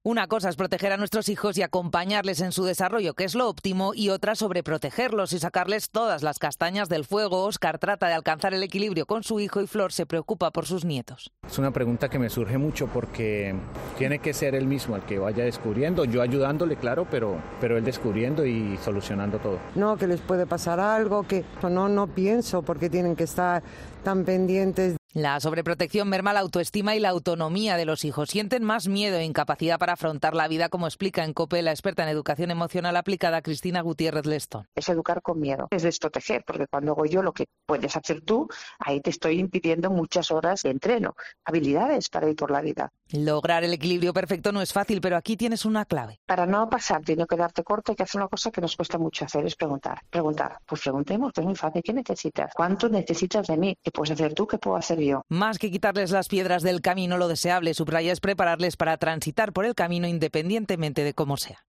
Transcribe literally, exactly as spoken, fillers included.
Una cosa es proteger a nuestros hijos y acompañarles en su desarrollo, que es lo óptimo, y otra sobreprotegerlos y sacarles todas las castañas del fuego. Óscar trata de alcanzar el equilibrio con su hijo y Flor se preocupa por sus nietos. Es una pregunta que me surge mucho porque tiene que ser él mismo el que vaya descubriendo, yo ayudándole, claro, pero, pero él descubriendo y solucionando todo. No, que les puede pasar algo, que no, no pienso porque tienen que estar tan pendientes. La sobreprotección merma la autoestima y la autonomía de los hijos. Sienten más miedo e incapacidad para afrontar la vida, como explica en COPE la experta en educación emocional aplicada Cristina Gutiérrez Lestón. Es educar con miedo, es desproteger, porque cuando hago yo lo que puedes hacer tú, ahí te estoy impidiendo muchas horas de entreno, habilidades para ir por la vida. Lograr el equilibrio perfecto no es fácil, pero aquí tienes una clave. Para no pasar, tiene que darte corto, hay que hacer una cosa que nos cuesta mucho hacer, es preguntar. Preguntar, pues preguntemos, es muy fácil. ¿Qué necesitas? ¿Cuánto necesitas de mí? ¿Qué puedes hacer tú? ¿Qué puedo hacer yo? Más que quitarles las piedras del camino, lo deseable, subraya, es prepararles para transitar por el camino independientemente de cómo sea.